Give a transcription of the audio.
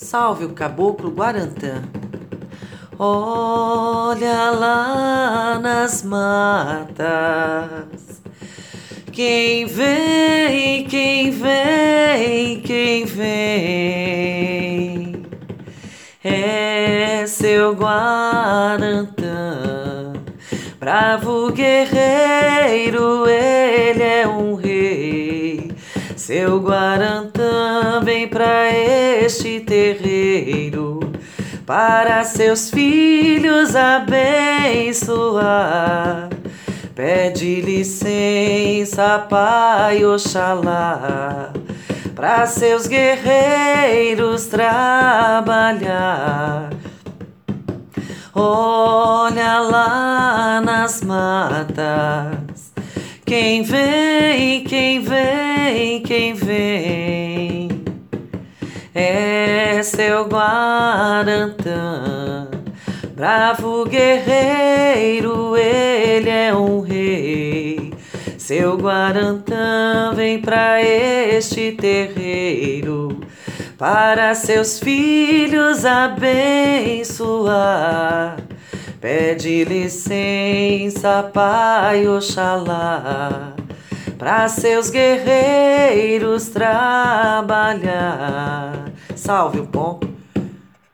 Salve o caboclo Guarantã. Olha lá nas matas, quem vem, quem vem, quem vem? É seu Guarantã, bravo guerreiro, ele é um rei. Seu Guarantã vem pra este terreiro, para seus filhos abençoar. Pede licença, Pai Oxalá, para seus guerreiros trabalhar. Olha lá nas matas, quem vem, quem vem, quem vem? É seu Guarantã, bravo guerreiro, ele é um rei. Seu Guarantã vem pra este terreiro, para seus filhos abençoar. Pede licença, Pai Oxalá, para seus guerreiros trabalhar. Salve o bom.